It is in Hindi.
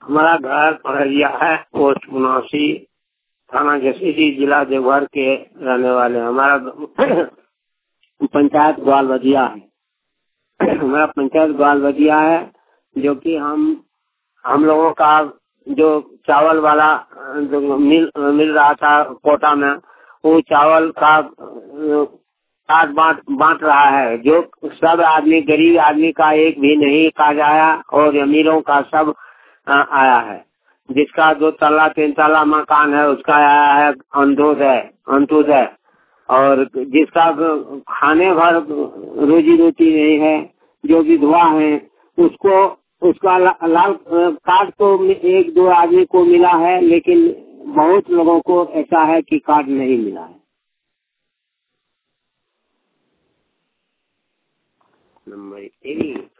हमारा घर पहरिया है, पोस्ट 79, थाना जसीडीह, जिला देवघर के रहने वाले। हमारा पंचायत ग्वालवदिया है। हमारा पंचायत ग्वालवदिया है, जो कि हम लोगों का जो चावल वाला जो मिल रहा था कोटा में, वो चावल का काट बांट रहा है। जो सब आदमी, गरीब आदमी का एक भी नहीं काट आया और अमीरों का सब आया है। जिसका 2 तल्ला 3 तल्ला मकान है उसका आया है अंत्योदय, और जिसका खाने भर रोजी रोटी नहीं है, जो विधवा है, उसका लाल कार्ड तो 1-2 आदमी को मिला है, लेकिन बहुत लोगों को ऐसा है कि कार्ड नहीं मिला है। नंबर 1